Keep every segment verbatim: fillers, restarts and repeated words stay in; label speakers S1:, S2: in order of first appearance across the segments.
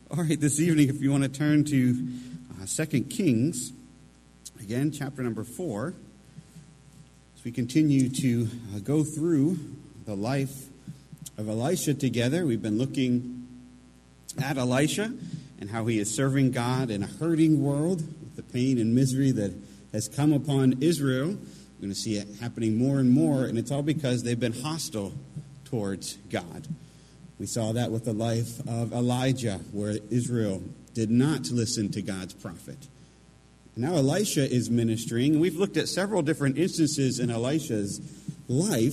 S1: All right, this evening, if you want to turn to uh, Second Kings, again, chapter number four, as we continue to uh, go through the life of Elisha together. We've been looking at Elisha and how he is serving God in a hurting world with the pain and misery that has come upon Israel. We're going to see it happening more and more, and it's all because they've been hostile towards God. We saw that with the life of Elijah, where Israel did not listen to God's prophet. Now Elisha is ministering, and we've looked at several different instances in Elisha's life.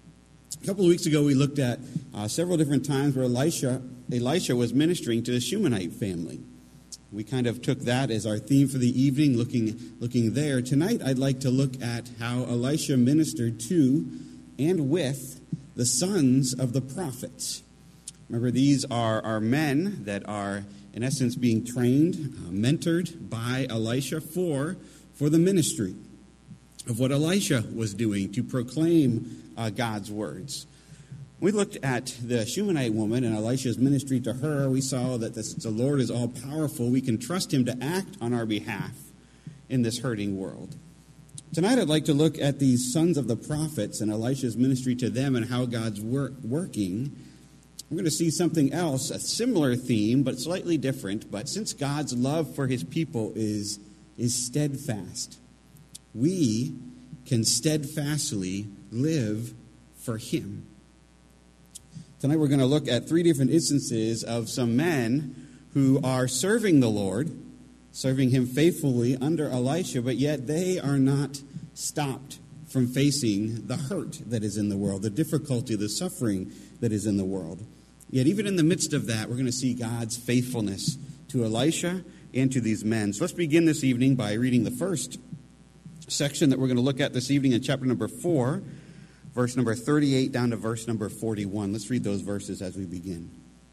S1: A couple of weeks ago, we looked at uh, several different times where Elisha, Elisha was ministering to the Shunammite family. We kind of took that as our theme for the evening, looking, looking there. Tonight, I'd like to look at how Elisha ministered to and with the sons of the prophets. Remember, these are, are men that are, in essence, being trained, uh, mentored by Elisha for, for the ministry of what Elisha was doing to proclaim uh, God's words. We looked at the Shunammite woman and Elisha's ministry to her. We saw that this, the Lord is all-powerful. We can trust him to act on our behalf in this hurting world. Tonight, I'd like to look at these sons of the prophets and Elisha's ministry to them and how God's work, working. We're going to see something else, a similar theme, but slightly different. But since God's love for his people is, is steadfast, we can steadfastly live for him. Tonight we're going to look at three different instances of some men who are serving the Lord, serving him faithfully under Elisha, but yet they are not stopped from facing the hurt that is in the world, the difficulty, the suffering that is in the world. Yet even in the midst of that, we're going to see God's faithfulness to Elisha and to these men. So let's begin this evening by reading the first section that we're going to look at this evening in chapter number four, verse number thirty-eight down to verse number forty-one. Let's read those verses as we begin.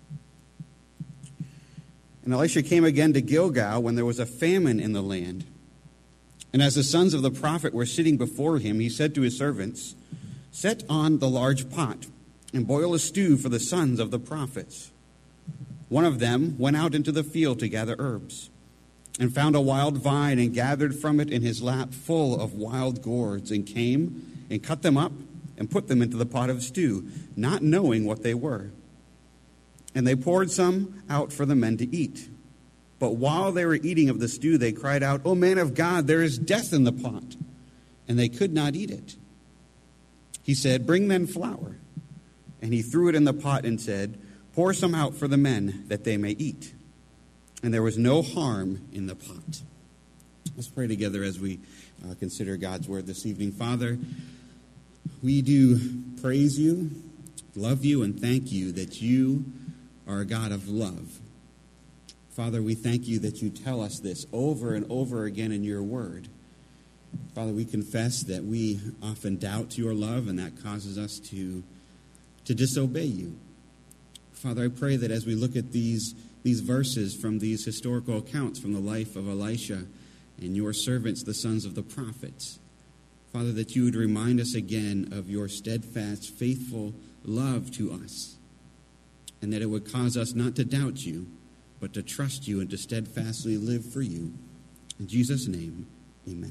S1: And Elisha came again to Gilgal when there was a famine in the land. And as the sons of the prophet were sitting before him, he said to his servants, "Set on the large pot and boil a stew for the sons of the prophets." One of them went out into the field to gather herbs, and found a wild vine, and gathered from it in his lap full of wild gourds, and came and cut them up, and put them into the pot of stew, not knowing what they were. And they poured some out for the men to eat. But while they were eating of the stew, they cried out, "O man of God, there is death in the pot." And they could not eat it. He said, "Bring then flour." And he threw it in the pot and said, "Pour some out for the men, that they may eat." And there was no harm in the pot. Let's pray together as we uh, consider God's word this evening. Father, we do praise you, love you, and thank you that you are a God of love. Father, we thank you that you tell us this over and over again in your word. Father, we confess that we often doubt your love, and that causes us to to disobey you. Father, I pray that as we look at these, these verses from these historical accounts from the life of Elisha and your servants, the sons of the prophets, Father, that you would remind us again of your steadfast, faithful love to us, and that it would cause us not to doubt you, but to trust you and to steadfastly live for you. In Jesus' name, amen.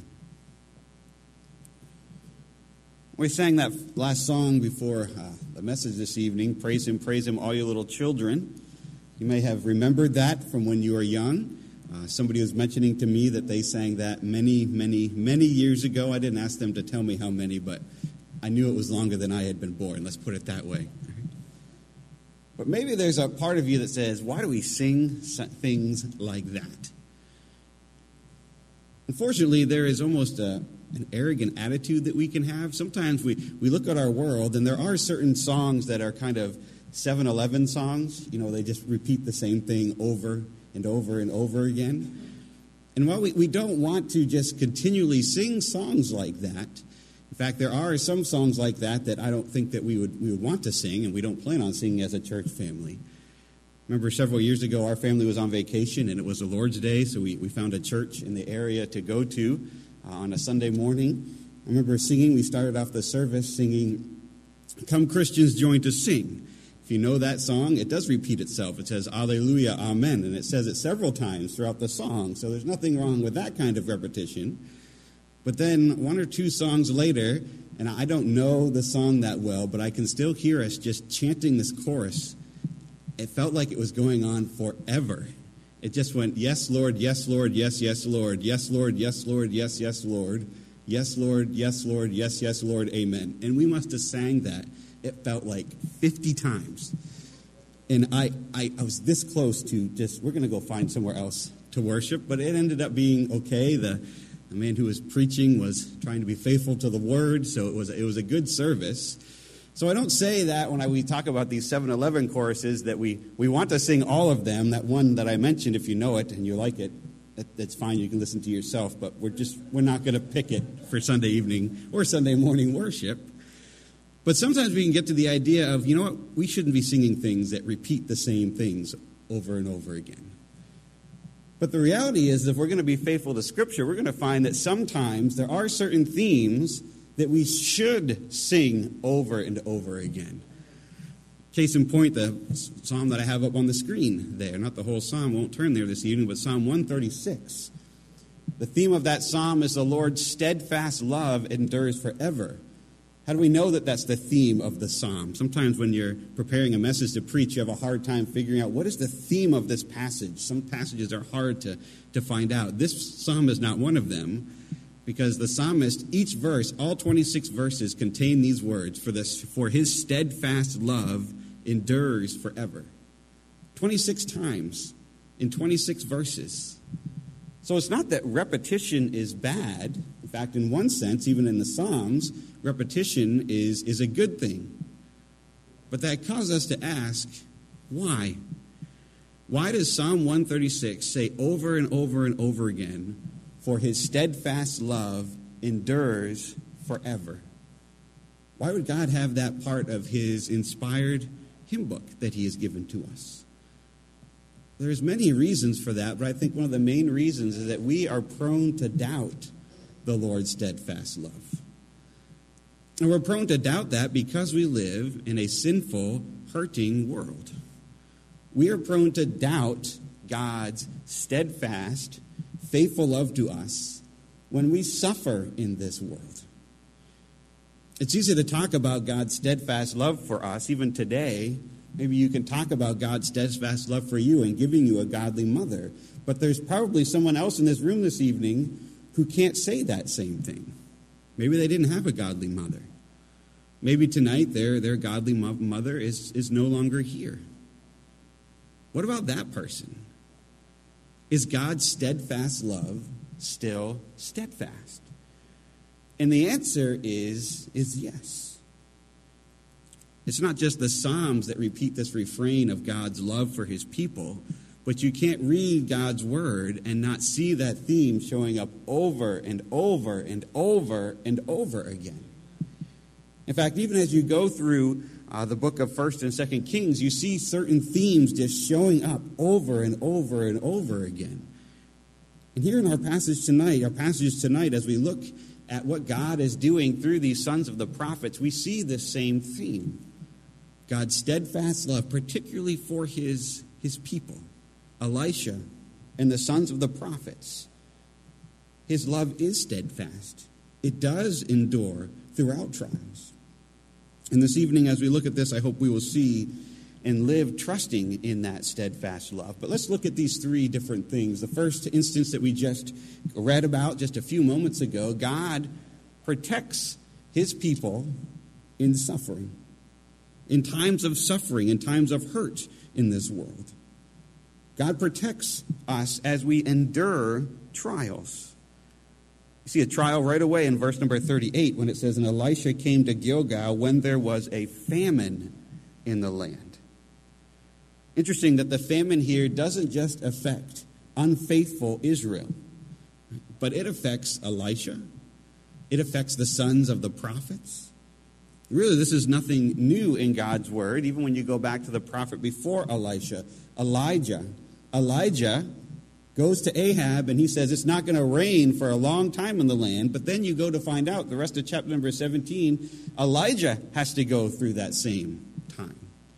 S1: We sang that last song before uh, the message this evening, "Praise him, praise him, all you little children." You may have remembered that from when you were young. Uh, somebody was mentioning to me that they sang that many, many, many years ago. I didn't ask them to tell me how many, but I knew it was longer than I had been born. Let's put it that way. But maybe there's a part of you that says, why do we sing things like that? Unfortunately, there is almost a an arrogant attitude that we can have. Sometimes we, we look at our world, and there are certain songs that are kind of seven eleven songs. You know, they just repeat the same thing over and over and over again. And while we, we don't want to just continually sing songs like that, in fact, there are some songs like that that I don't think that we would we would want to sing, and we don't plan on singing as a church family. Remember several years ago, our family was on vacation, and it was the Lord's Day, so we, we found a church in the area to go to uh, on a Sunday morning. I remember singing, we started off the service singing, "Come Christians, join to sing. If you know that song, it does repeat itself. It says, Alleluia, Amen, and it says it several times throughout the song, so there's nothing wrong with that kind of repetition. But then one or two songs later, and I don't know the song that well, but I can still hear us just chanting this chorus. It felt like it was going on forever. It just went, yes, Lord, yes, Lord, yes, yes, Lord, yes, Lord, yes, Lord, yes, yes, Lord, yes, Lord, yes, Lord, yes, yes, Lord, amen. And we must have sang that, it felt like fifty times. And I, I, I was this close to just, we're going to go find somewhere else to worship, but it ended up being okay. The, the man who was preaching was trying to be faithful to the word, so it was, it was a good service. So I don't say that when I, we talk about these seven eleven choruses that we, we want to sing all of them. That one that I mentioned, if you know it and you like it, that, that's fine. You can listen to yourself. But we're just we're not going to pick it for Sunday evening or Sunday morning worship. But sometimes we can get to the idea of, you know what, we shouldn't be singing things that repeat the same things over and over again. But the reality is, if we're going to be faithful to Scripture, we're going to find that sometimes there are certain themes that we should sing over and over again. Case in point, the psalm that I have up on the screen there, not the whole psalm, won't turn there this evening, but Psalm one thirty-six. The theme of that psalm is the Lord's steadfast love endures forever. How do we know that that's the theme of the psalm? Sometimes when you're preparing a message to preach, you have a hard time figuring out what is the theme of this passage. Some passages are hard to, to find out. This psalm is not one of them, because the psalmist, each verse, all twenty-six verses contain these words, for this, for his steadfast love endures forever. twenty-six times in twenty-six verses. So it's not that repetition is bad. In fact, in one sense, even in the Psalms, repetition is, is a good thing. But that causes us to ask, why? Why does Psalm one thirty-six say over and over and over again, for his steadfast love endures forever? Why would God have that part of his inspired hymn book that he has given to us? There's many reasons for that, but I think one of the main reasons is that we are prone to doubt the Lord's steadfast love. And we're prone to doubt that because we live in a sinful, hurting world. We are prone to doubt God's steadfast, faithful love to us when we suffer in this world. It's easy to talk about God's steadfast love for us, even today. Maybe you can talk about God's steadfast love for you and giving you a godly mother. But there's probably someone else in this room this evening who can't say that same thing. Maybe they didn't have a godly mother. Maybe tonight their, their godly mother is, is no longer here. What about that person? Is God's steadfast love still steadfast? And the answer is, is yes. It's not just the Psalms that repeat this refrain of God's love for his people, but you can't read God's word and not see that theme showing up over and over and over and over again. In fact, even as you go through uh, the book of First and Second Kings, you see certain themes just showing up over and over and over again. And here in our passage tonight, our passage tonight, as we look at what God is doing through these sons of the prophets, we see this same theme. God's steadfast love, particularly for his, his people, Elisha and the sons of the prophets. His love is steadfast. It does endure throughout trials. And this evening, as we look at this, I hope we will see and live trusting in that steadfast love. But let's look at these three different things. The first instance that we just read about just a few moments ago, God protects his people in suffering, in times of suffering, in times of hurt in this world. God protects us as we endure trials. You see a trial right away in verse number thirty-eight when it says, and Elisha came to Gilgal when there was a famine in the land. Interesting that the famine here doesn't just affect unfaithful Israel, but it affects Elisha. It affects the sons of the prophets. Really, this is nothing new in God's word, even when you go back to the prophet before Elisha, Elijah. Elijah goes to Ahab and he says it's not going to rain for a long time in the land, but then you go to find out, the rest of chapter number seventeen, Elijah has to go through that same time.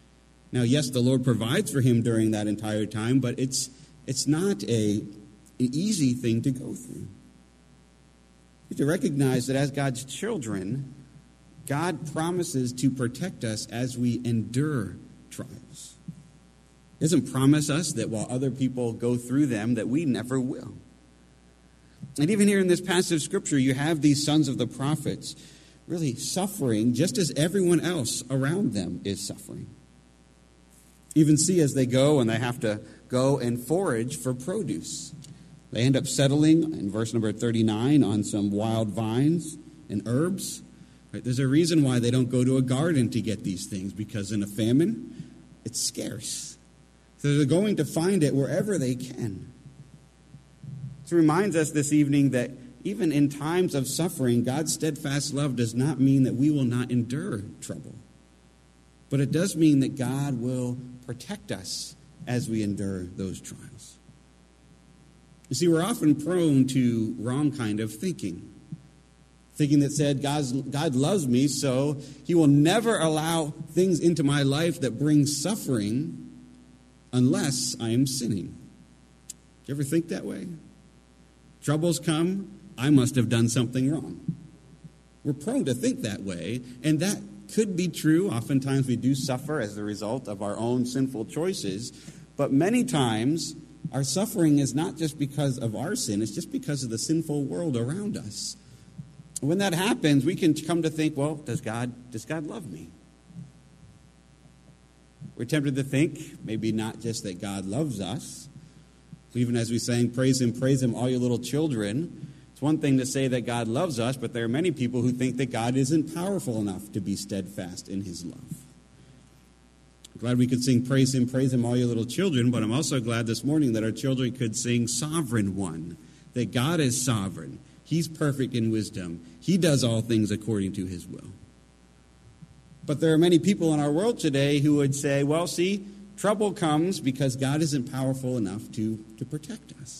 S1: Now, yes, the Lord provides for him during that entire time, but it's it's not a, an easy thing to go through. You have to recognize that as God's children, God promises to protect us as we endure trials. He doesn't promise us that while other people go through them, that we never will. And even here in this passage of Scripture, you have these sons of the prophets really suffering just as everyone else around them is suffering. Even see as they go and they have to go and forage for produce. They end up settling, in verse number thirty-nine, on some wild vines and herbs. Right? There's a reason why they don't go to a garden to get these things, because in a famine, it's scarce. So they're going to find it wherever they can. So it reminds us this evening that even in times of suffering, God's steadfast love does not mean that we will not endure trouble. But it does mean that God will protect us as we endure those trials. You see, we're often prone to wrong kind of thinking. Thinking that said, God's, God loves me, so he will never allow things into my life that bring suffering unless I am sinning. Do you ever think that way? Troubles come, I must have done something wrong. We're prone to think that way, and that could be true. Oftentimes we do suffer as a result of our own sinful choices, but many times our suffering is not just because of our sin, it's just because of the sinful world around us. When that happens, we can come to think, well, does God, does God love me? We're tempted to think, maybe not just that God loves us. Even as we sang, praise him, praise him, all you little children. It's one thing to say that God loves us, but there are many people who think that God isn't powerful enough to be steadfast in his love. I'm glad we could sing, praise him, praise him, all you little children, but I'm also glad this morning that our children could sing Sovereign One, that God is sovereign. He's perfect in wisdom. He does all things according to his will. But there are many people in our world today who would say, well, see, trouble comes because God isn't powerful enough to, to protect us.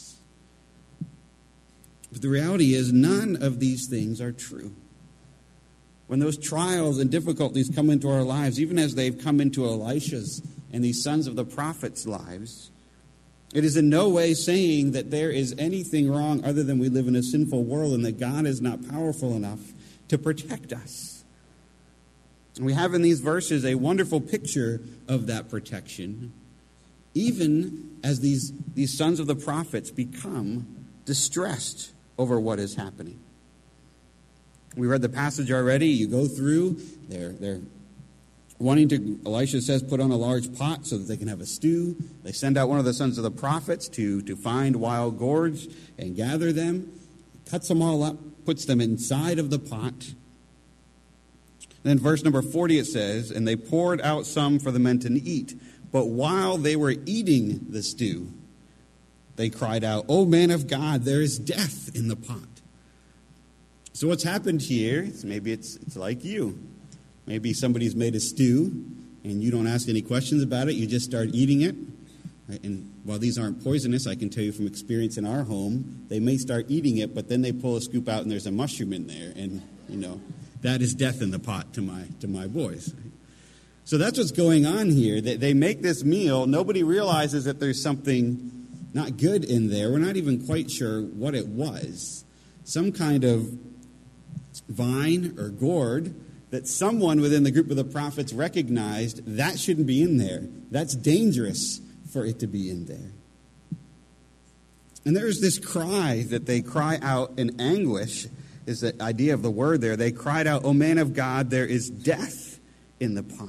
S1: But the reality is none of these things are true. When those trials and difficulties come into our lives, even as they've come into Elisha's and these sons of the prophets' lives, it is in no way saying that there is anything wrong other than we live in a sinful world and that God is not powerful enough to protect us. And we have in these verses a wonderful picture of that protection, even as these, these sons of the prophets become distressed over what is happening. We read the passage already. You go through, they're, they're wanting to, Elisha says, put on a large pot so that they can have a stew. They send out one of the sons of the prophets to, to find wild gourds and gather them, cuts them all up, puts them inside of the pot. Then verse number forty it says, and they poured out some for the men to eat. But while they were eating the stew, they cried out, "O man of God, there is death in the pot." So what's happened here is maybe it's it's like you. Maybe somebody's made a stew, and you don't ask any questions about it. You just start eating it. Right? And while these aren't poisonous, I can tell you from experience in our home, they may start eating it, but then they pull a scoop out, and there's a mushroom in there. And, you know, that is death in the pot to my to my boys. So that's what's going on here. They, they make this meal. Nobody realizes that there's something not good in there. We're not even quite sure what it was. Some kind of vine or gourd that someone within the group of the prophets recognized that shouldn't be in there. That's dangerous for it to be in there. And there's this cry that they cry out in anguish, is the idea of the word there. They cried out, "O man of God, there is death in the pot."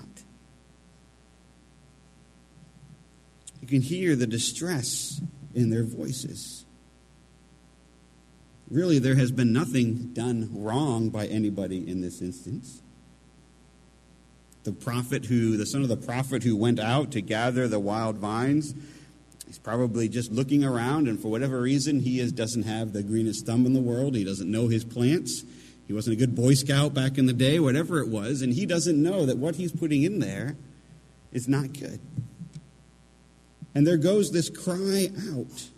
S1: You can hear the distress in their voices. Really, there has been nothing done wrong by anybody in this instance. The prophet who, the son of the prophet who went out to gather the wild vines, he's probably just looking around, and for whatever reason, he is, doesn't have the greenest thumb in the world. He doesn't know his plants. He wasn't a good Boy Scout back in the day, whatever it was, and he doesn't know that what he's putting in there is not good. And there goes this cry out.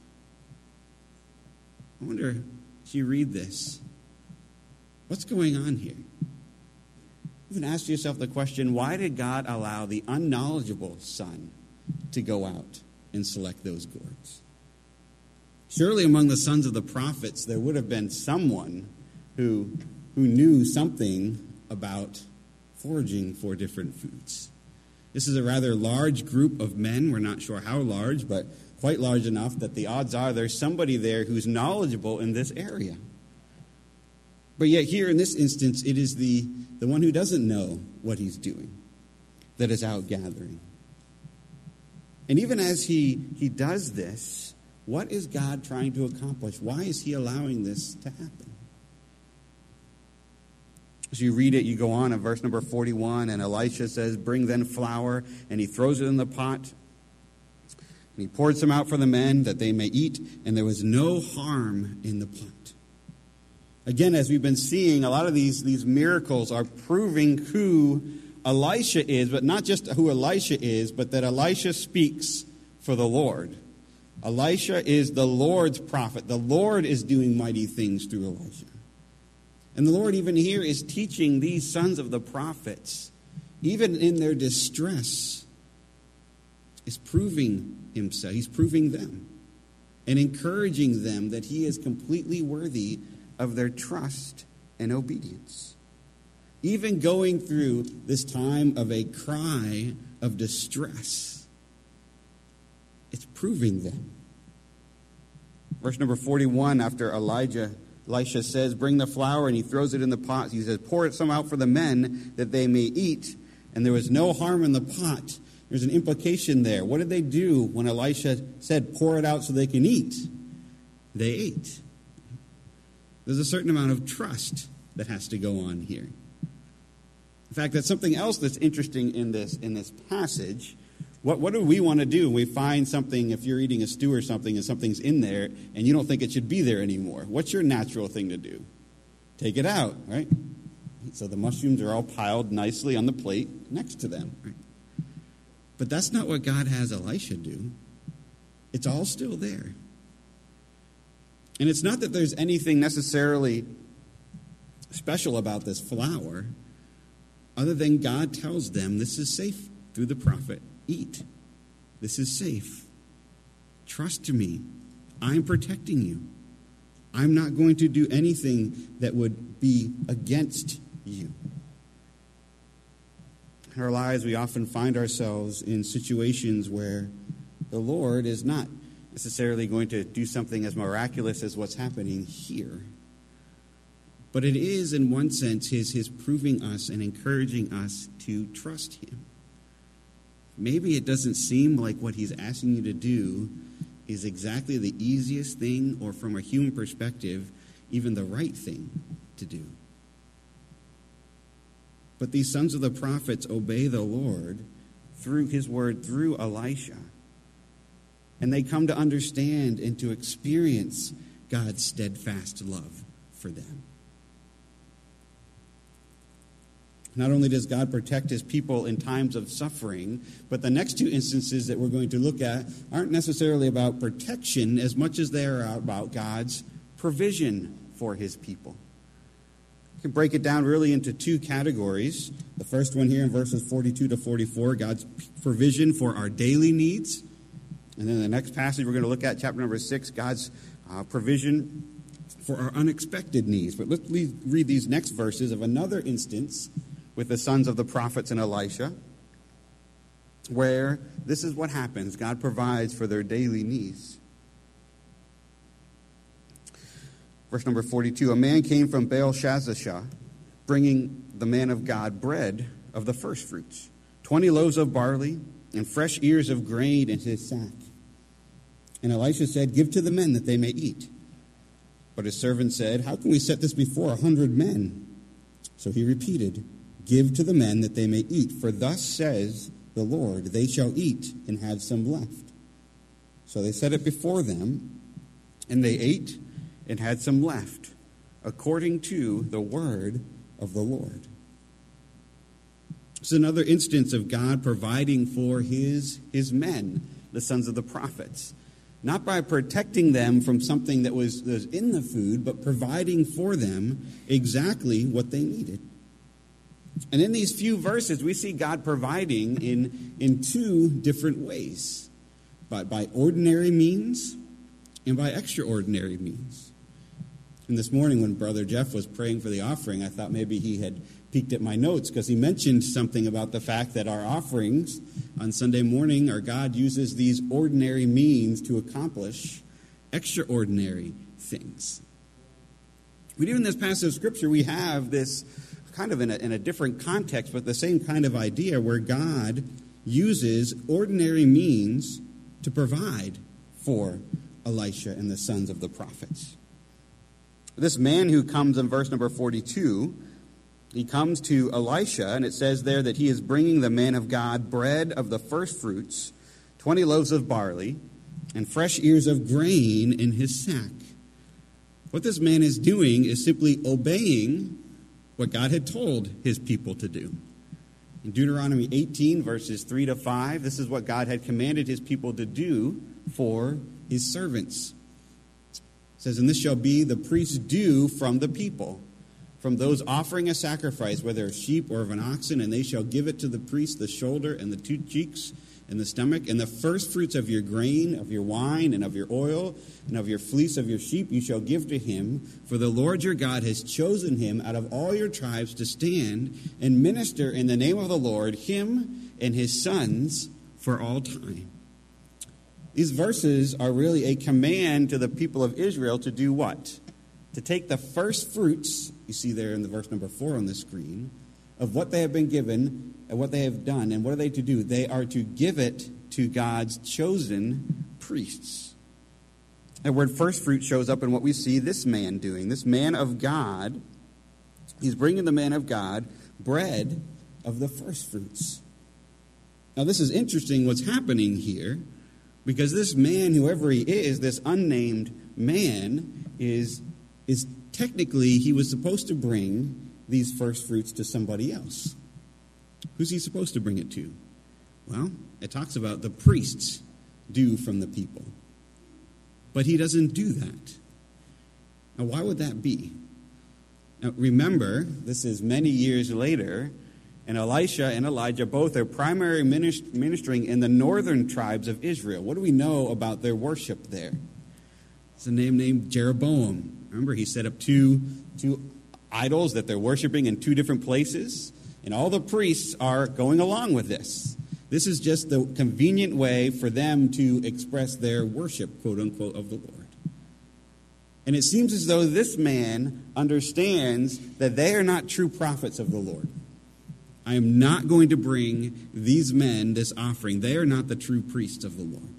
S1: I wonder, as you read this, what's going on here? Even ask yourself the question, why did God allow the unknowledgeable son to go out and select those gourds? Surely among the sons of the prophets, there would have been someone who, who knew something about foraging for different foods. This is a rather large group of men. We're not sure how large, but quite large enough that the odds are there's somebody there who's knowledgeable in this area. But yet here in this instance, it is the, the one who doesn't know what he's doing that is out gathering. And even as he, he does this, what is God trying to accomplish? Why is he allowing this to happen? As you read it, you go on in verse number forty-one, and Elisha says, "Bring then flour," and he throws it in the pot. And he poured some out for the men that they may eat, and there was no harm in the pot. Again, as we've been seeing, a lot of these, these miracles are proving who Elisha is, but not just who Elisha is, but that Elisha speaks for the Lord. Elisha is the Lord's prophet. The Lord is doing mighty things through Elisha. And the Lord even here is teaching these sons of the prophets, even in their distress, is proving himself. He's proving them and encouraging them that he is completely worthy of their trust and obedience. Even going through this time of a cry of distress, it's proving them. Verse number forty-one, after Elijah, Elisha says, "Bring the flour," and he throws it in the pot. He says, "Pour some out for the men that they may eat." And there was no harm in the pot. There's an implication there. What did they do when Elisha said, "Pour it out so they can eat"? They ate. There's a certain amount of trust that has to go on here. In fact, that's something else that's interesting in this in this passage. What what do we want to do when we find something, if you're eating a stew or something and something's in there and you don't think it should be there anymore? What's your natural thing to do? Take it out, right? So the mushrooms are all piled nicely on the plate next to them, right? But that's not what God has Elisha do. It's all still there. And it's not that there's anything necessarily special about this flour, other than God tells them this is safe through the prophet. Eat. This is safe. Trust to me. I'm protecting you. I'm not going to do anything that would be against you. In our lives, we often find ourselves in situations where the Lord is not necessarily going to do something as miraculous as what's happening here. But it is, in one sense, his, his proving us and encouraging us to trust him. Maybe it doesn't seem like what he's asking you to do is exactly the easiest thing, or from a human perspective, even the right thing to do. But these sons of the prophets obey the Lord through his word, through Elisha. And they come to understand and to experience God's steadfast love for them. Not only does God protect his people in times of suffering, but the next two instances that we're going to look at aren't necessarily about protection as much as they are about God's provision for his people. You can break it down really into two categories. The first one here in verses forty-two to forty-four, God's provision for our daily needs. And then the next passage we're going to look at, chapter number six, God's uh, provision for our unexpected needs. But let's read these next verses of another instance with the sons of the prophets and Elisha, where this is what happens. God provides for their daily needs. Verse number forty-two, "A man came from Baal Shazashah, bringing the man of God bread of the first fruits, twenty loaves of barley, and fresh ears of grain in his sack. And Elisha said, 'Give to the men that they may eat.' But his servant said, 'How can we set this before a hundred men?' So he repeated, 'Give to the men that they may eat, for thus says the Lord, they shall eat and have some left.' So they set it before them, and they ate and had some left, according to the word of the Lord." It's another instance of God providing for his, his men, the sons of the prophets. Not by protecting them from something that was, was in the food, but providing for them exactly what they needed. And in these few verses, we see God providing in, in two different ways, by, by ordinary means and by extraordinary means. And this morning when Brother Jeff was praying for the offering, I thought maybe he had peeked at my notes because he mentioned something about the fact that our offerings on Sunday morning, our God uses these ordinary means to accomplish extraordinary things. But even in this passage of Scripture, we have this kind of in a, in a different context, but the same kind of idea where God uses ordinary means to provide for Elisha and the sons of the prophets. This man who comes in verse number forty-two, he comes to Elisha, and it says there that he is bringing the man of God bread of the first fruits, twenty loaves of barley, and fresh ears of grain in his sack. What this man is doing is simply obeying what God had told his people to do. In Deuteronomy eighteen, verses three to five, this is what God had commanded his people to do for his servants. It says, "And this shall be the priest's due from the people, from those offering a sacrifice, whether of sheep or of an oxen, and they shall give it to the priest the shoulder and the two cheeks and the stomach, and the first fruits of your grain, of your wine, and of your oil, and of your fleece of your sheep you shall give to him, for the Lord your God has chosen him out of all your tribes to stand and minister in the name of the Lord, him and his sons for all time." These verses are really a command to the people of Israel to do what? To take the first fruits, you see there in the verse number four on the screen, of what they have been given and what they have done. And what are they to do? They are to give it to God's chosen priests. The word first fruit shows up in what we see this man doing. This man of God, he's bringing the man of God bread of the first fruits. Now this is interesting what's happening here, because this man, whoever he is, this unnamed man, is, is technically, he was supposed to bring these first fruits to somebody else. Who's he supposed to bring it to? Well, it talks about the priests due from the people. But he doesn't do that. Now, why would that be? Now, remember, this is many years later, and Elisha and Elijah both are primary minist- ministering in the northern tribes of Israel. What do we know about their worship there? It's a name named Jeroboam. Remember, he set up two, two idols that they're worshiping in two different places, and all the priests are going along with this. This is just the convenient way for them to express their worship, quote unquote, of the Lord. And it seems as though this man understands that they are not true prophets of the Lord. I am not going to bring these men this offering. They are not the true priests of the Lord.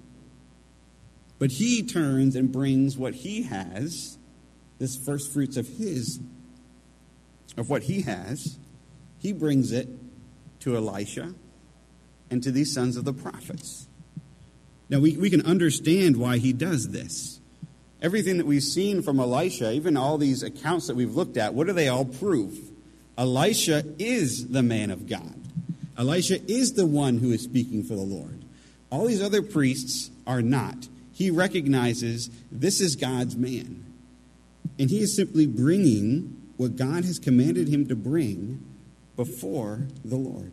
S1: But he turns and brings what he has, this first fruits of his, of what he has, he brings it to Elisha and to these sons of the prophets. Now, we, we can understand why he does this. Everything that we've seen from Elisha, even all these accounts that we've looked at, what do they all prove? Elisha is the man of God. Elisha is the one who is speaking for the Lord. All these other priests are not. He recognizes this is God's man. And he is simply bringing what God has commanded him to bring before the Lord.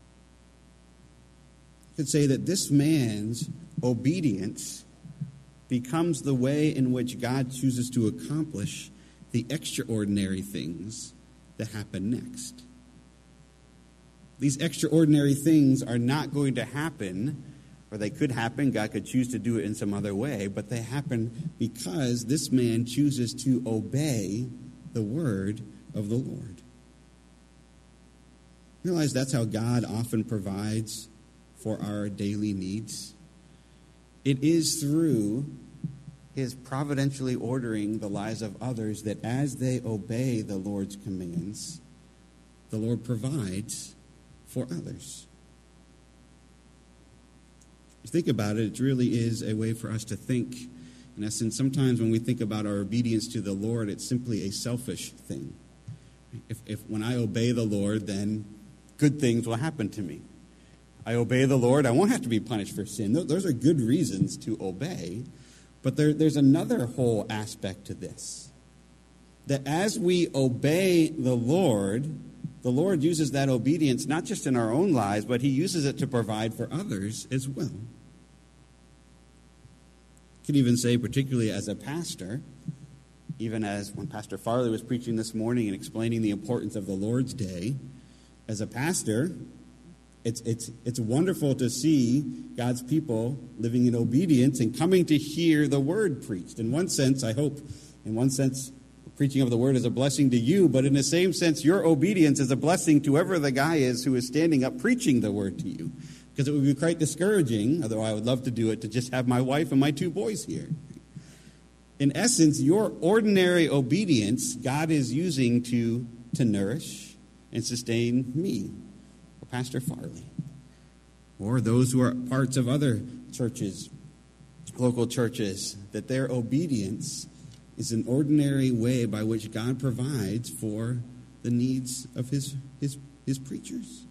S1: You could say that this man's obedience becomes the way in which God chooses to accomplish the extraordinary things that happen next. These extraordinary things are not going to happen, or they could happen. God could choose to do it in some other way, but they happen because this man chooses to obey the word of the Lord. You realize that's how God often provides for our daily needs? It is through his providentially ordering the lives of others that as they obey the Lord's commands, the Lord provides for others. If you think about it, it really is a way for us to think. In essence, sometimes when we think about our obedience to the Lord, it's simply a selfish thing. If, if when I obey the Lord, then good things will happen to me. I obey the Lord, I won't have to be punished for sin. Those are good reasons to obey. But there, there's another whole aspect to this. That as we obey the Lord, the Lord uses that obedience not just in our own lives, but he uses it to provide for others as well. I can even say, particularly as a pastor, even as when Pastor Farley was preaching this morning and explaining the importance of the Lord's Day, as a pastor, it's it's it's wonderful to see God's people living in obedience and coming to hear the word preached. In one sense, I hope, in one sense, the preaching of the word is a blessing to you, but in the same sense, your obedience is a blessing to whoever the guy is who is standing up preaching the word to you. Because it would be quite discouraging, although I would love to do it, to just have my wife and my two boys here. In essence, your ordinary obedience, God is using to, to nourish and sustain me, or Pastor Farley, or those who are parts of other churches, local churches, that their obedience is an ordinary way by which God provides for the needs of his, his, his preachers.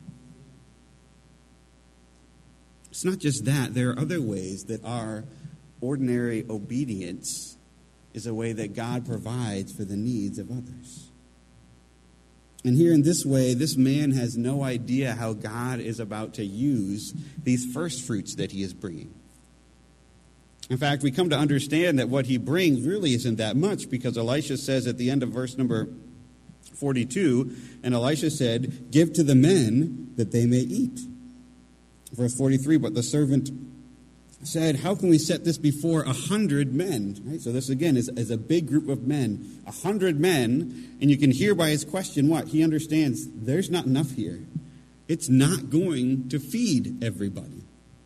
S1: It's not just that. There are other ways that our ordinary obedience is a way that God provides for the needs of others. And here in this way, this man has no idea how God is about to use these first fruits that he is bringing. In fact, we come to understand that what he brings really isn't that much, because Elisha says at the end of verse number forty-two, and Elisha said, "Give to the men that they may eat." Verse forty-three, but the servant said, "How can we set this before a hundred men?" Right? So this, again, is, is a big group of men. A hundred men, and you can hear by his question what? He understands there's not enough here. It's not going to feed everybody.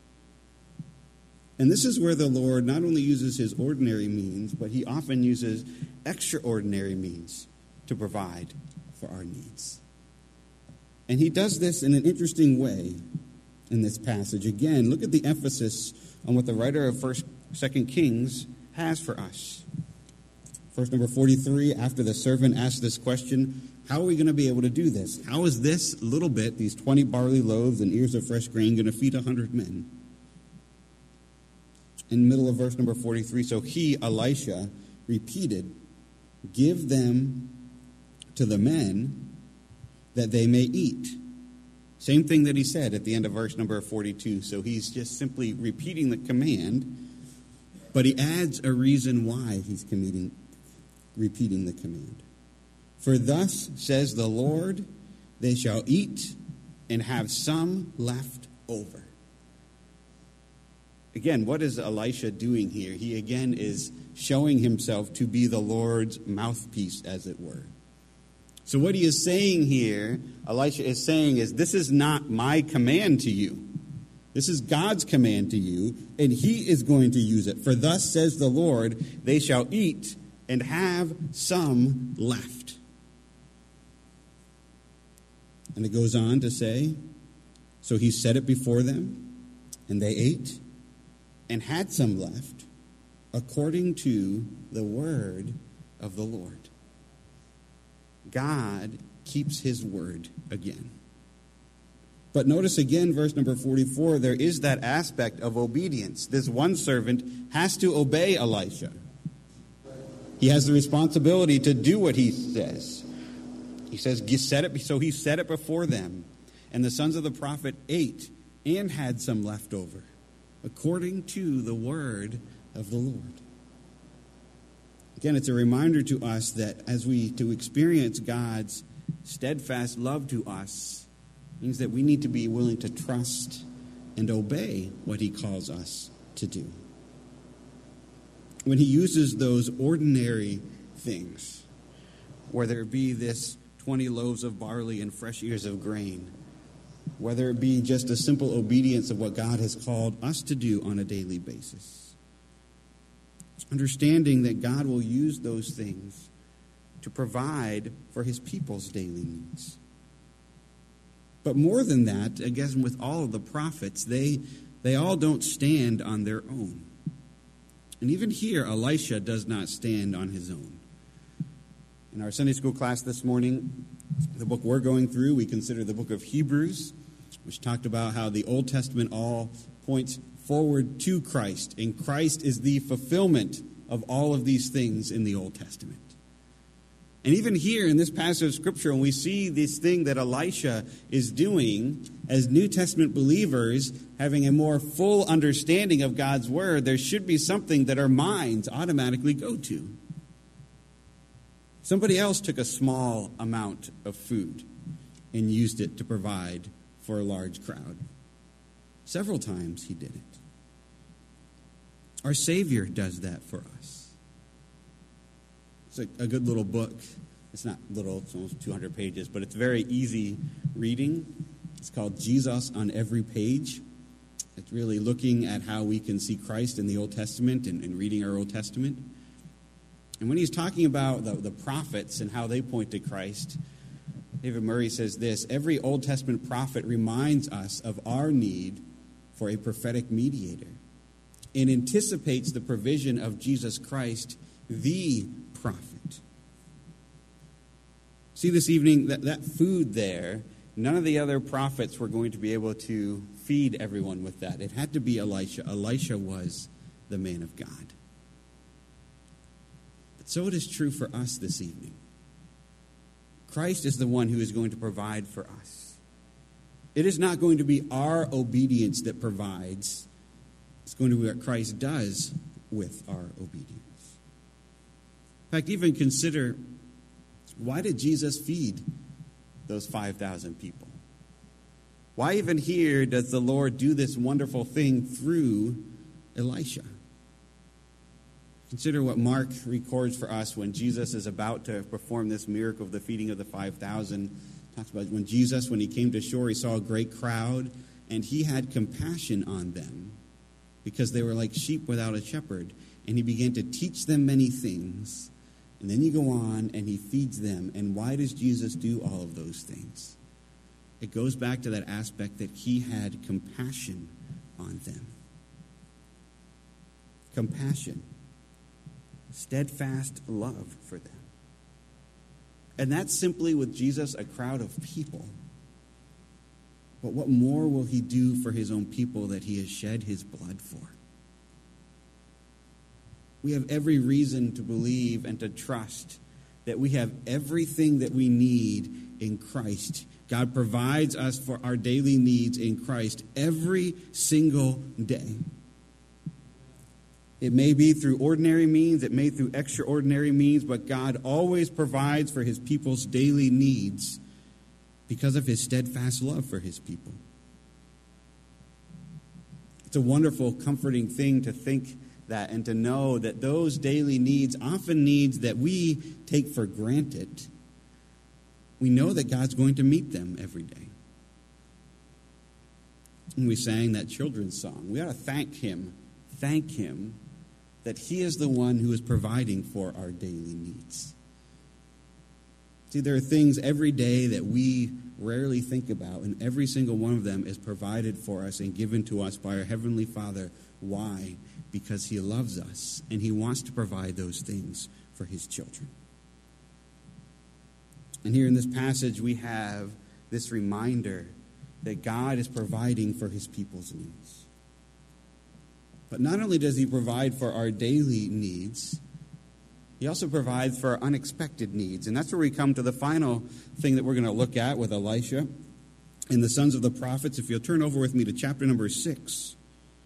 S1: And this is where the Lord not only uses his ordinary means, but he often uses extraordinary means to provide for our needs. And he does this in an interesting way in this passage. Again, look at the emphasis on what the writer of First, Second Kings has for us. Verse number forty-three, after the servant asked this question, how are we going to be able to do this? How is this little bit, these twenty barley loaves and ears of fresh grain, going to feed a hundred men? In the middle of verse number forty-three, so he, Elisha, repeated, "Give them to the men that they may eat." Same thing that he said at the end of verse number forty-two. So he's just simply repeating the command, but he adds a reason why he's committing, repeating the command. "For thus says the Lord, they shall eat and have some left over." Again, what is Elisha doing here? He again is showing himself to be the Lord's mouthpiece, as it were. So what he is saying here, Elisha is saying, is this is not my command to you. This is God's command to you, and he is going to use it. "For thus says the Lord, they shall eat and have some left." And it goes on to say, so he set it before them, and they ate and had some left, according to the word of the Lord. God keeps his word again. But notice again, verse number forty-four, there is that aspect of obedience. This one servant has to obey Elisha. He has the responsibility to do what he says. He says, set it, so he set it before them. And the sons of the prophet ate and had some left over, according to the word of the Lord. Again, it's a reminder to us that as we to experience God's steadfast love to us means that we need to be willing to trust and obey what he calls us to do. When he uses those ordinary things, whether it be this twenty loaves of barley and fresh ears of grain, whether it be just a simple obedience of what God has called us to do on a daily basis, understanding that God will use those things to provide for his people's daily needs. But more than that, I guess with all of the prophets, they, they all don't stand on their own. And even here, Elisha does not stand on his own. In our Sunday school class this morning, the book we're going through, we consider the book of Hebrews, which talked about how the Old Testament all points forward to Christ, and Christ is the fulfillment of all of these things in the Old Testament. And even here in this passage of Scripture, when we see this thing that Elisha is doing, as New Testament believers, having a more full understanding of God's Word, there should be something that our minds automatically go to. Somebody else took a small amount of food and used it to provide for a large crowd. Several times he did it. Our Savior does that for us. It's a, a good little book. It's not little, it's almost two hundred pages, but it's very easy reading. It's called Jesus on Every Page. It's really looking at how we can see Christ in the Old Testament and, and reading our Old Testament. And when he's talking about the, the prophets and how they point to Christ, David Murray says this: every Old Testament prophet reminds us of our need for a prophetic mediator and anticipates the provision of Jesus Christ, the prophet. See, this evening, that, that food there, none of the other prophets were going to be able to feed everyone with that. It had to be Elisha. Elisha was the man of God. But so it is true for us this evening. Christ is the one who is going to provide for us. It is not going to be our obedience that provides. It's going to be what Christ does with our obedience. In fact, even consider, why did Jesus feed those five thousand people? Why even here does the Lord do this wonderful thing through Elisha? Consider what Mark records for us when Jesus is about to perform this miracle of the feeding of the five thousand. Talks about when Jesus, when he came to shore, he saw a great crowd, and he had compassion on them because they were like sheep without a shepherd. And he began to teach them many things. And then you go on and he feeds them. And why does Jesus do all of those things? It goes back to that aspect that he had compassion on them. Compassion. Steadfast love for them. And that's simply with Jesus, a crowd of people. But what more will he do for his own people that he has shed his blood for? We have every reason to believe and to trust that we have everything that we need in Christ. God provides us for our daily needs in Christ every single day. It may be through ordinary means, it may be through extraordinary means, but God always provides for his people's daily needs because of his steadfast love for his people. It's a wonderful, comforting thing to think that and to know that those daily needs, often needs that we take for granted, we know that God's going to meet them every day. And we sang that children's song. We ought to thank him, thank him that he is the one who is providing for our daily needs. See, there are things every day that we rarely think about, and every single one of them is provided for us and given to us by our Heavenly Father. Why? Because he loves us, and he wants to provide those things for his children. And here in this passage, we have this reminder that God is providing for his people's needs. But not only does he provide for our daily needs, he also provides for our unexpected needs. And that's where we come to the final thing that we're going to look at with Elisha and the sons of the prophets. If you'll turn over with me to chapter number six.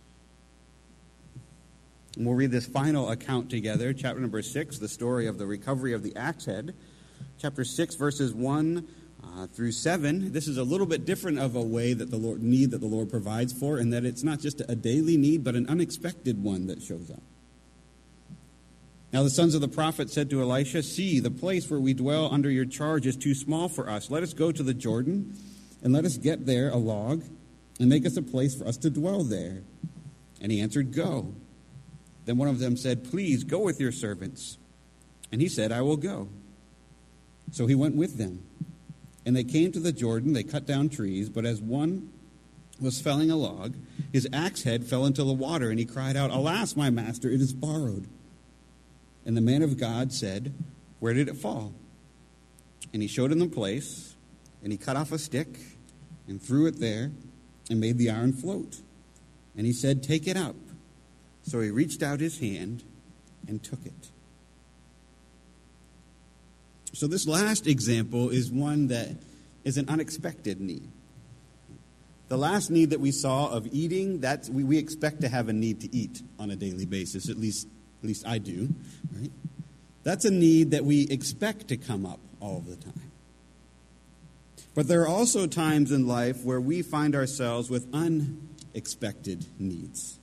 S1: And we'll read this final account together, chapter number six, the story of the recovery of the axe head. Chapter six, verses one uh, through seven. This is a little bit different of a way that the Lord need that the Lord provides for, and that it's not just a daily need, but an unexpected one that shows up. Now the sons of the prophet said to Elisha, "See, the place where we dwell under your charge is too small for us. Let us go to the Jordan, and let us get there a log, and make us a place for us to dwell there." And he answered, "Go." Then one of them said, "Please go with your servants." And he said, "I will go." So he went with them. And they came to the Jordan. They cut down trees. But as one was felling a log, his axe head fell into the water. And he cried out, "Alas, my master, it is borrowed." And the man of God said, "Where did it fall?" And he showed him the place. And he cut off a stick and threw it there and made the iron float. And he said, "Take it up." So he reached out his hand and took it. So this last example is one that is an unexpected need. The last need that we saw of eating, that's, we, we expect to have a need to eat on a daily basis, at least, at least I do, right? That's a need that we expect to come up all the time. But there are also times in life where we find ourselves with unexpected needs.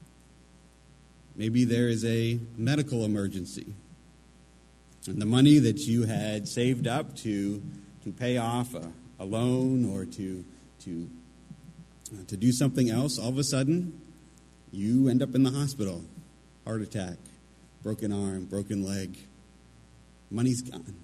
S1: Maybe there is a medical emergency, and the money that you had saved up to to pay off a, a loan or to to uh, to do something else, all of a sudden you end up in the hospital, heart attack, broken arm, broken leg, money's gone.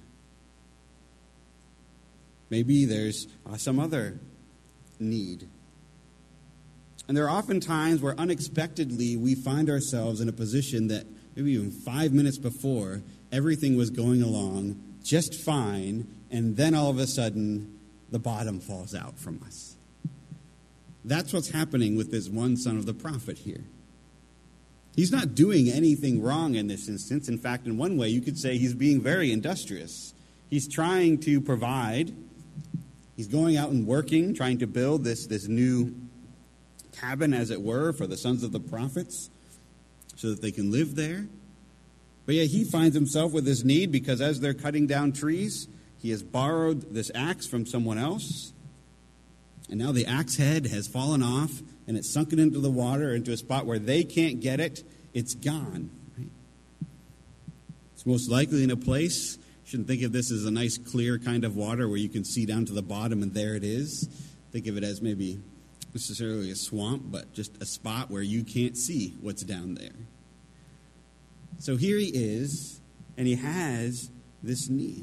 S1: Maybe there's uh, some other need. And there are often times where unexpectedly we find ourselves in a position that maybe even five minutes before, everything was going along just fine, and then all of a sudden, the bottom falls out from us. That's what's happening with this one son of the prophet here. He's not doing anything wrong in this instance. In fact, in one way, you could say he's being very industrious. He's trying to provide. He's going out and working, trying to build this, this new cabin, as it were, for the sons of the prophets so that they can live there. But yet he finds himself with this need because as they're cutting down trees, he has borrowed this axe from someone else. And now the axe head has fallen off and it's sunken into the water, into a spot where they can't get it. It's gone. Right? It's most likely in a place, you shouldn't think of this as a nice clear kind of water where you can see down to the bottom and there it is. Think of it as maybe necessarily a swamp, but just a spot where you can't see what's down there. So here he is, and he has this need.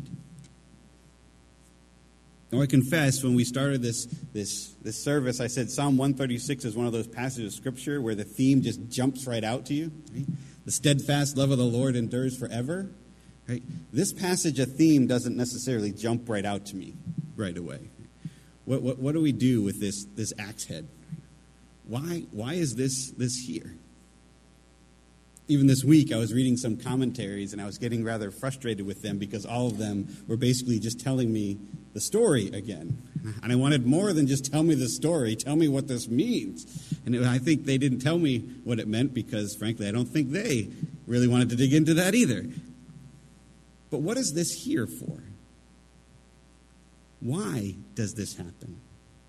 S1: Now I confess, when we started this, this, this service, I said Psalm one thirty-six is one of those passages of Scripture where the theme just jumps right out to you. Right? The steadfast love of the Lord endures forever. Right? This passage, a theme, doesn't necessarily jump right out to me right away. What, what, what do we do with this, this axe head? Why, why is this, this here? Even this week, I was reading some commentaries, and I was getting rather frustrated with them because all of them were basically just telling me the story again. And I wanted more than just tell me the story. Tell me what this means. And it, I think they didn't tell me what it meant because, frankly, I don't think they really wanted to dig into that either. But what is this here for? Why does this happen?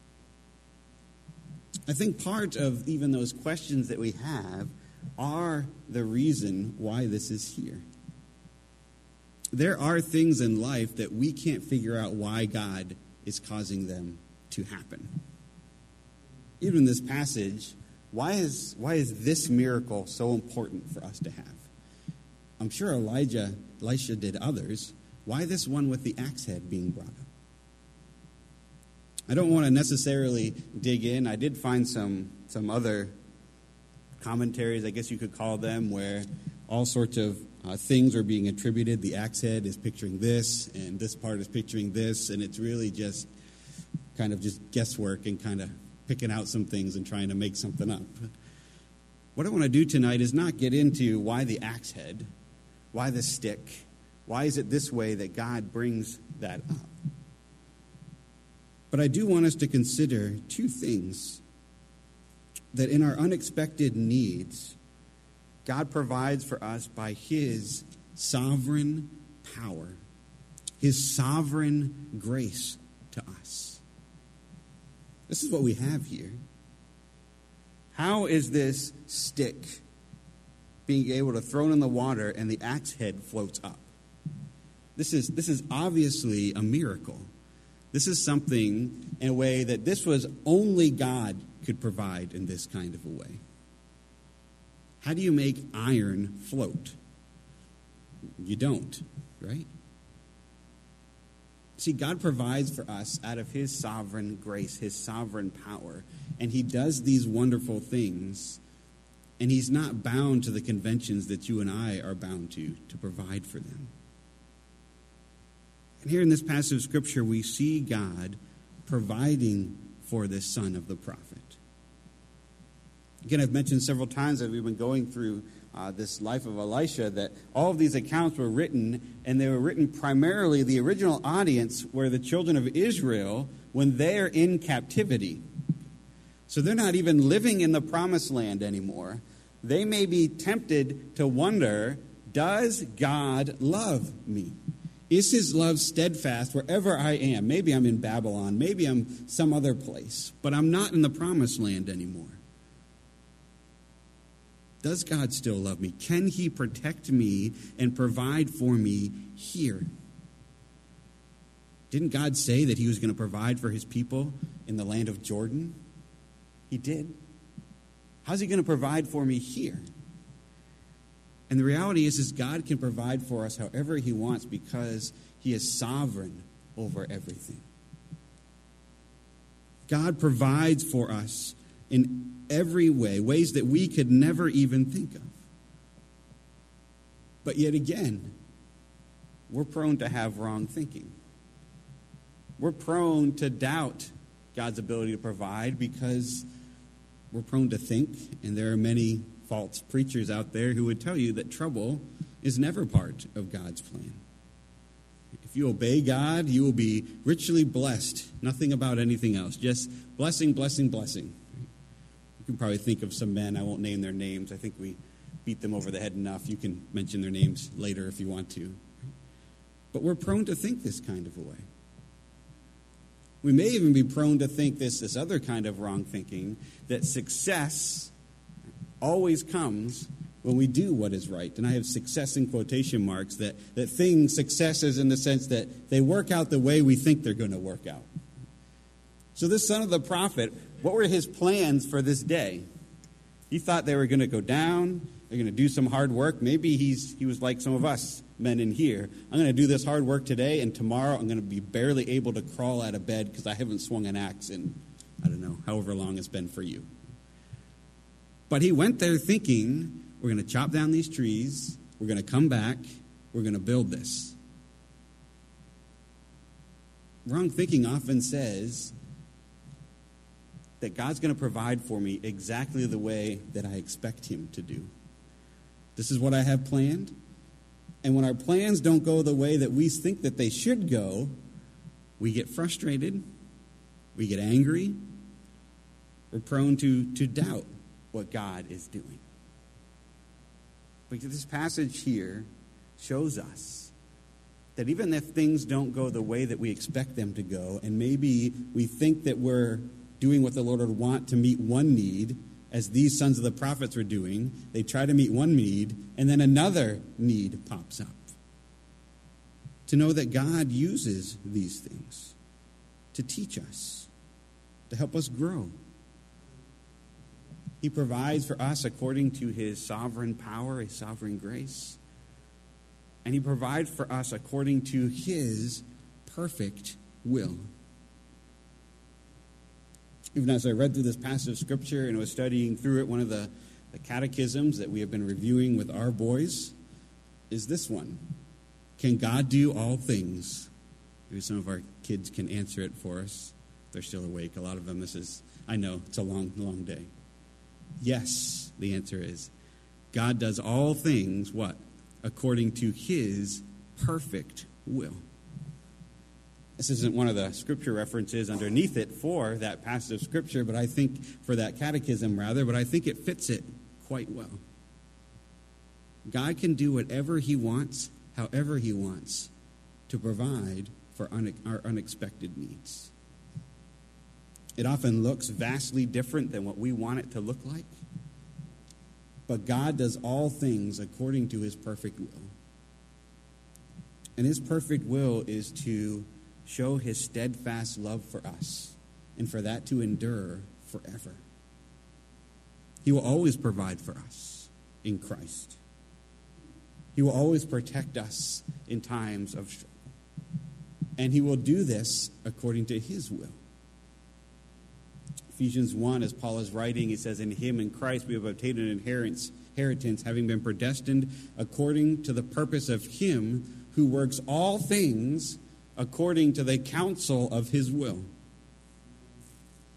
S1: I think part of even those questions that we have are the reason why this is here. There are things in life that we can't figure out why God is causing them to happen. Even in this passage, why is, why is this miracle so important for us to have? I'm sure Elijah, Elisha did others. Why this one with the axe head being brought up? I don't want to necessarily dig in. I did find some, some other commentaries, I guess you could call them, where all sorts of uh, things are being attributed. The axe head is picturing this, and this part is picturing this, and it's really just kind of just guesswork and kind of picking out some things and trying to make something up. What I want to do tonight is not get into why the axe head, why the stick, why is it this way that God brings that up. But I do want us to consider two things. That in our unexpected needs, God provides for us by His sovereign power, His sovereign grace to us. This is what we have here. How is this stick being able to throw it in the water and the axe head floats up? This is, this is obviously a miracle. This is something in a way that this was only God could provide in this kind of a way. How do you make iron float? You don't, right? See, God provides for us out of His sovereign grace, His sovereign power, and He does these wonderful things, and He's not bound to the conventions that you and I are bound to, to provide for them. And here in this passage of Scripture, we see God providing for this son of the prophet. Again, I've mentioned several times that we've been going through uh, this life of Elisha, that all of these accounts were written, and they were written primarily, the original audience were the children of Israel when they're in captivity. So they're not even living in the promised land anymore. They may be tempted to wonder, does God love me? Is his love steadfast wherever I am? Maybe I'm in Babylon. Maybe I'm some other place. But I'm not in the promised land anymore. Does God still love me? Can he protect me and provide for me here? Didn't God say that he was going to provide for his people in the land of Jordan? He did. How's he going to provide for me here? And the reality is, is God can provide for us however he wants because he is sovereign over everything. God provides for us in every way, ways that we could never even think of. But yet again, we're prone to have wrong thinking. We're prone to doubt God's ability to provide because we're prone to think, and there are many false preachers out there who would tell you that trouble is never part of God's plan. If you obey God, you will be richly blessed. Nothing about anything else. Just blessing, blessing, blessing. You can probably think of some men. I won't name their names. I think we beat them over the head enough. You can mention their names later if you want to. But we're prone to think this kind of a way. We may even be prone to think this, this other kind of wrong thinking, that success always comes when we do what is right. And I have success in quotation marks, that, that things, successes in the sense that they work out the way we think they're going to work out. So this son of the prophet, what were his plans for this day? He thought they were going to go down, they're going to do some hard work. Maybe he's he was like some of us men in here. I'm going to do this hard work today, and tomorrow I'm going to be barely able to crawl out of bed because I haven't swung an axe in, I don't know, however long it's been for you. But he went there thinking, we're going to chop down these trees, we're going to come back, we're going to build this. Wrong thinking often says that God's going to provide for me exactly the way that I expect him to do. This is what I have planned. And when our plans don't go the way that we think that they should go, we get frustrated, we get angry, we're prone to, to doubt what God is doing. Because this passage here shows us that even if things don't go the way that we expect them to go, and maybe we think that we're doing what the Lord would want to meet one need, as these sons of the prophets were doing, they try to meet one need, and then another need pops up. To know that God uses these things to teach us, to help us grow. He provides for us according to his sovereign power, his sovereign grace. And he provides for us according to his perfect will. Even as I read through this passage of Scripture and was studying through it, one of the, the catechisms that we have been reviewing with our boys is this one. Can God do all things? Maybe some of our kids can answer it for us. They're still awake. A lot of them, this is, I know, it's a long, long day. Yes, the answer is. God does all things, what? According to his perfect will. This isn't one of the scripture references underneath it for that passage of Scripture, but I think, for that catechism rather, but I think it fits it quite well. God can do whatever he wants, however he wants, to provide for une- our unexpected needs. It often looks vastly different than what we want it to look like, but God does all things according to his perfect will. And his perfect will is to show his steadfast love for us, and for that to endure forever. He will always provide for us in Christ. He will always protect us in times of struggle. And he will do this according to his will. Ephesians one, as Paul is writing, he says, in him, in Christ, we have obtained an inheritance, inheritance, having been predestined according to the purpose of him who works all things according to the counsel of his will.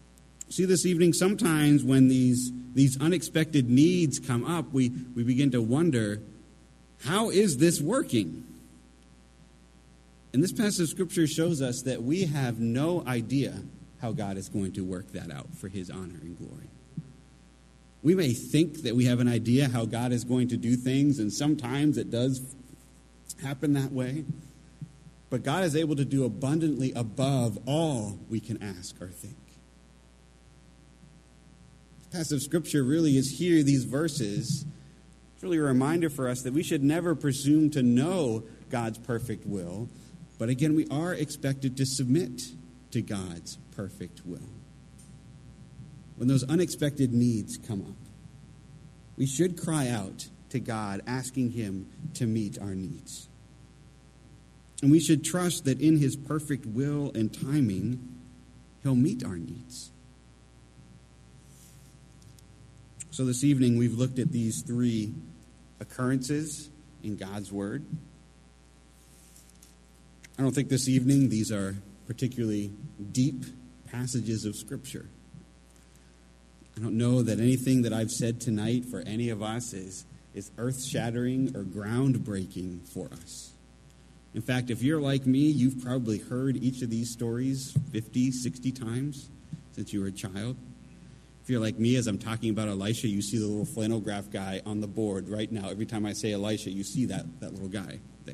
S1: See, this evening, sometimes when these, these unexpected needs come up, we, we begin to wonder, how is this working? And this passage of Scripture shows us that we have no idea how God is going to work that out for his honor and glory. We may think that we have an idea how God is going to do things, and sometimes it does happen that way. But God is able to do abundantly above all we can ask or think. This passage of Scripture really is here, these verses. It's really a reminder for us that we should never presume to know God's perfect will. But again, we are expected to submit to God's perfect will. When those unexpected needs come up, we should cry out to God, asking him to meet our needs. And we should trust that in his perfect will and timing, he'll meet our needs. So this evening, we've looked at these three occurrences in God's word. I don't think this evening these are particularly deep passages of Scripture. I don't know that anything that I've said tonight for any of us is, is earth-shattering or groundbreaking for us. In fact, if you're like me, you've probably heard each of these stories fifty, sixty times since you were a child. If you're like me, as I'm talking about Elisha, you see the little flannel graph guy on the board right now. Every time I say Elisha, you see that, that little guy there.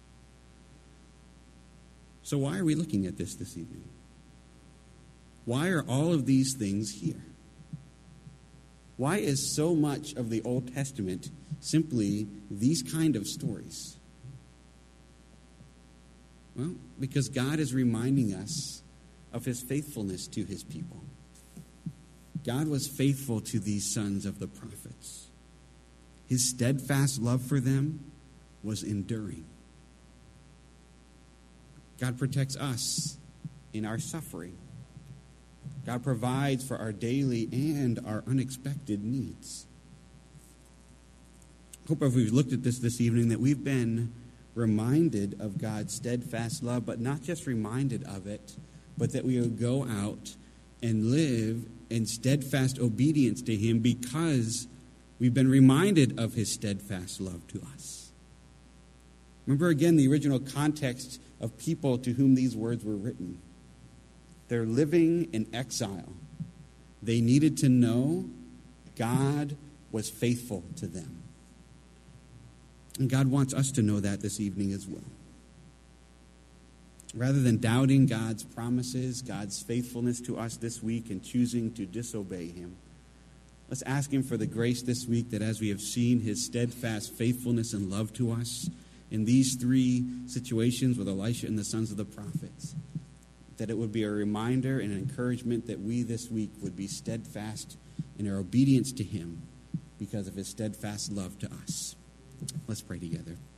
S1: So why are we looking at this this evening? Why are all of these things here? Why is so much of the Old Testament simply these kind of stories? Well, because God is reminding us of his faithfulness to his people. God was faithful to these sons of the prophets. His steadfast love for them was enduring. God protects us in our suffering. God provides for our daily and our unexpected needs. I hope if we've looked at this this evening that we've been reminded of God's steadfast love, but not just reminded of it, but that we will go out and live in steadfast obedience to him because we've been reminded of his steadfast love to us. Remember again the original context of people to whom these words were written. They're living in exile. They needed to know God was faithful to them. And God wants us to know that this evening as well. Rather than doubting God's promises, God's faithfulness to us this week and choosing to disobey him, let's ask him for the grace this week that as we have seen his steadfast faithfulness and love to us in these three situations with Elisha and the sons of the prophets, that it would be a reminder and an encouragement that we this week would be steadfast in our obedience to him because of his steadfast love to us. Let's pray together.